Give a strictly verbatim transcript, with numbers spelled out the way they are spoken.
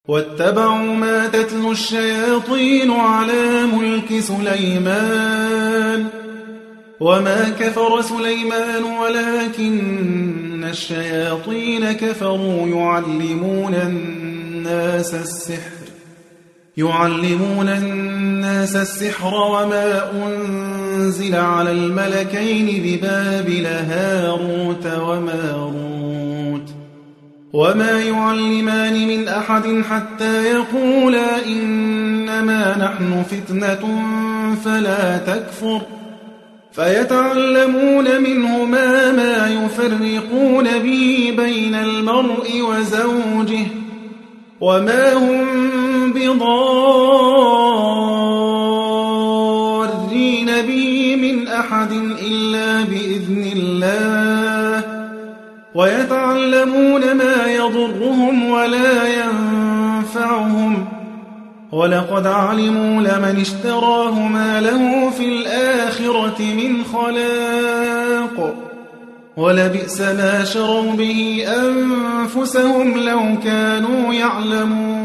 واتبعوا ما تتلو الشياطين على ملك سليمان وما كفر سليمان ولكن الشياطين كفروا يعلمون الناس السحر يعلمون الناس السحر وما أنزل على الملكين ببابل هاروت وماروت وما يعلمان من أحد حتى يقولا إنما نحن فتنة فلا تكفر فيتعلمون منهما ما يفرقون به بين المرء وزوجه وما هم بضارين به من أحد إلا بإذن الله ويتعلمون ما يضرهم ولا ينفعهم ولقد علموا لمن اشتراه ما له في الآخرة من خلاق ولبئس ما شروا به أنفسهم لو كانوا يعلمون